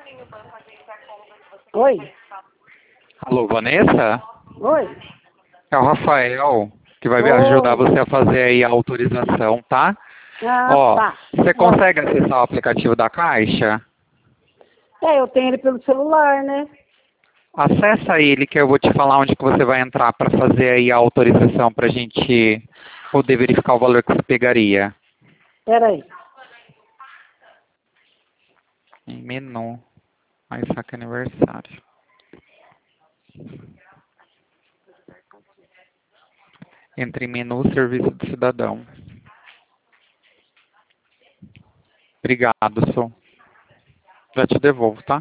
Oi. Alô, Vanessa? Oi. É o Rafael, que vai ajudar Oi. você a fazer aí a autorização, tá? Ah, Ó, tá. você consegue acessar o aplicativo da Caixa? Eu tenho ele pelo celular, né? Acessa ele que eu vou te falar onde que você vai entrar para fazer aí a autorização pra gente poder verificar o valor que você pegaria. Peraí. Em menu. Aí saca aniversário. Entre em menu Serviço do Cidadão. Obrigado, sou. Já te devolvo, tá?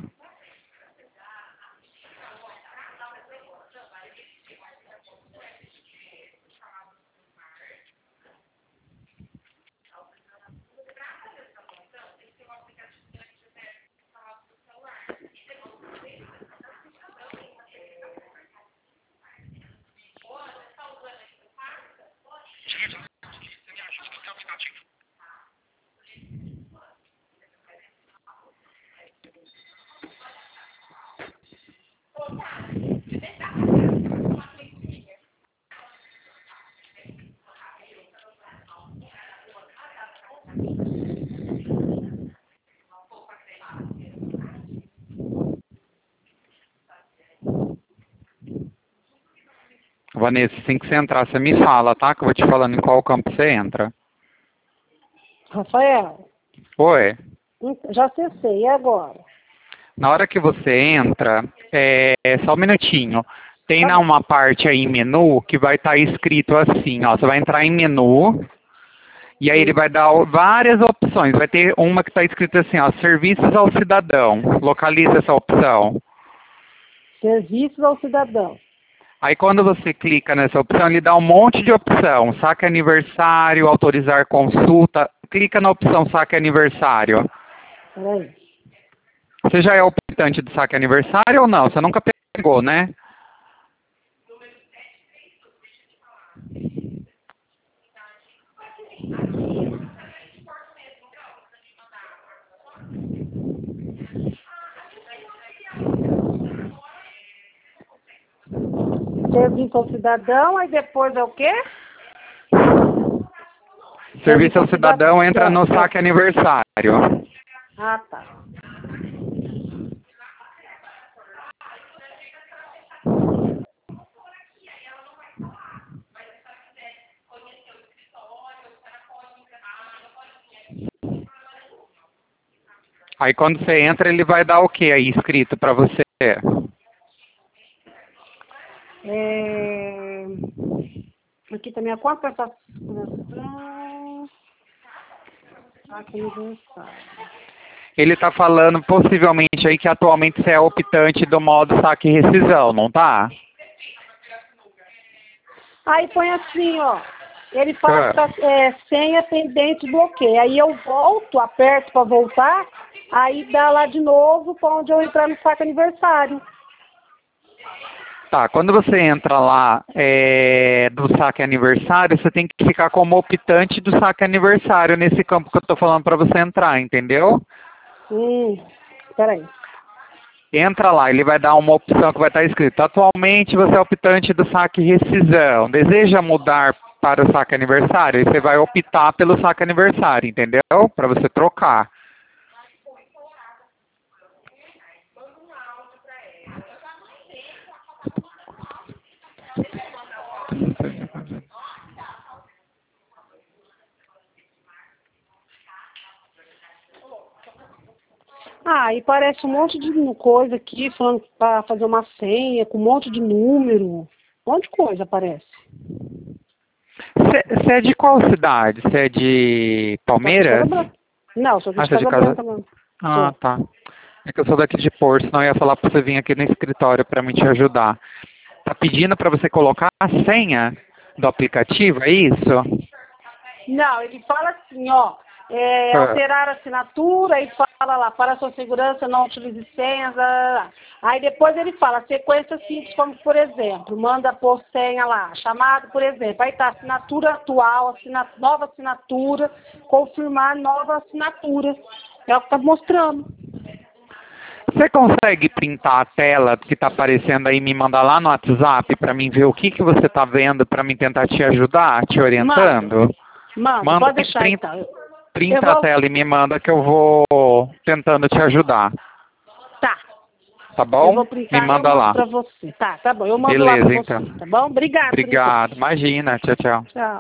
Vanessa, assim que você entrar, você me fala, tá? Que eu vou te falando em qual campo você entra. Rafael, Oi. já acessei. E agora? Na hora que você entra, só um minutinho. Tem Tá na bom. uma parte aí menu que vai estar escrito assim, ó. Você vai entrar em menu e aí ele vai dar várias opções. Vai ter uma que está escrito assim, ó, serviços ao cidadão. Localiza essa opção. Serviços ao cidadão. Aí quando você clica nessa opção, ele dá um monte de opção. Saque aniversário, autorizar consulta. Clica na opção saque aniversário. Peraí. Você já é optante do saque aniversário ou não? Você nunca pegou, né? Serviço ao cidadão, aí depois é o quê? Serviço ao cidadão entra no É. saque aniversário. Ah, tá. Aí quando você entra, ele vai dar o que aí escrito para você? Aqui também a conta Saque aniversário. Ele está falando possivelmente aí que atualmente você é optante do modo saque e rescisão, não tá? Aí põe assim, ó. Ele fala que tá, senha pendente bloqueio. Aí eu volto, aperto para voltar, aí dá lá de novo para onde eu entrar no saque aniversário. Tá, quando você entra lá do saque aniversário, você tem que ficar como optante do saque aniversário nesse campo que eu estou falando para você entrar, entendeu? Peraí. Entra lá, ele vai dar uma opção que vai estar escrito: atualmente você é optante do saque e rescisão. Deseja mudar para o saque aniversário? E você vai optar pelo saque aniversário, entendeu? Para você trocar. E parece um monte de coisa aqui, falando para fazer uma senha, com um monte de número. Um monte de coisa aparece. Você é de qual cidade? Você é de Palmeiras? Não, sou de Você é de Casa Casa... Branca mesmo. Ah, tá. É que eu sou daqui de Porto, senão eu ia falar para você vir aqui no escritório para me te ajudar. Tá pedindo para você colocar a senha do aplicativo, é isso? Não, ele fala assim, ó, alterar a assinatura e fala lá, para a sua segurança não utilize senhas, aí depois ele fala, sequência simples, como por exemplo, manda por senha lá, chamado, por exemplo, aí tá assinatura atual, nova assinatura, confirmar nova assinatura, é o que tá mostrando. Você consegue printar a tela que está aparecendo aí e me mandar lá no WhatsApp para mim ver o que você está vendo para mim tentar te ajudar, te orientando? Manda, pode deixar então. Printa a tela e me manda que eu vou tentando te ajudar. Tá. Tá bom? Eu vou printar me manda lá. pra você. Tá bom. Eu mando Beleza, lá pra então. você, tá bom? Obrigado. Obrigado. Imagina. Tchau, tchau. Tchau.